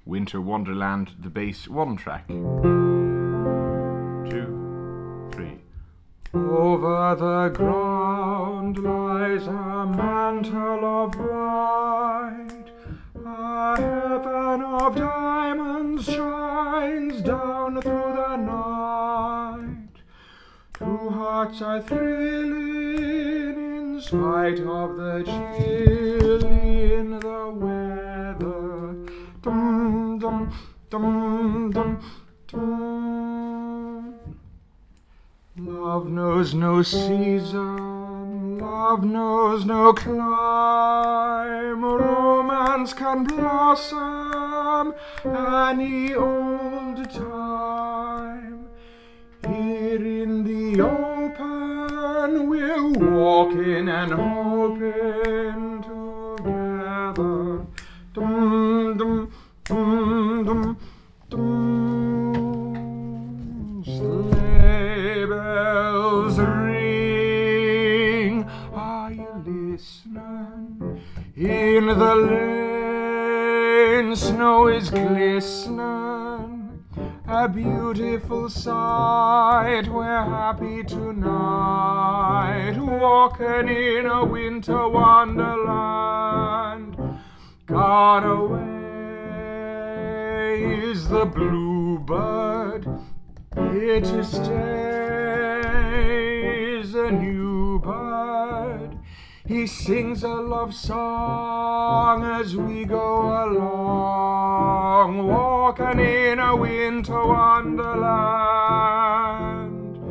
Winter Wonderland, the bass 1 track. 2, 3. Over the ground lies a mantle of white, a heaven of diamonds shines down through the night. Two hearts are thrilling in spite of the chill in the weather. Dum dum dum dum dum. Love knows no season, love knows no clime. Romance can blossom any old time. Here in the open we're walking and hoping together. Dum dum dum dum dum. Sleigh bells ring. Are you listening? In the lane, snow is glistening. A beautiful sight. We're happy tonight, walking in a winter wonderland. Gone away is the bluebird, here to stay is a new bird. He sings a love song as we go along, walking in a winter wonderland.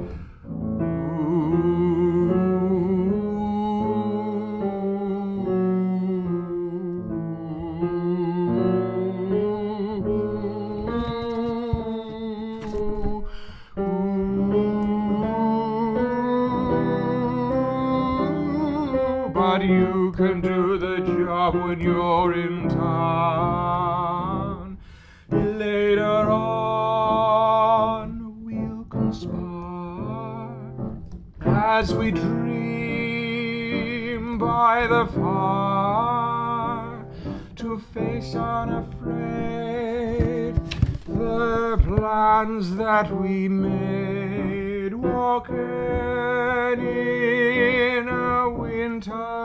But you can do the job when you're in town. Later on we'll conspire as we dream by the fire, to face unafraid the plans that we made, walking in a winter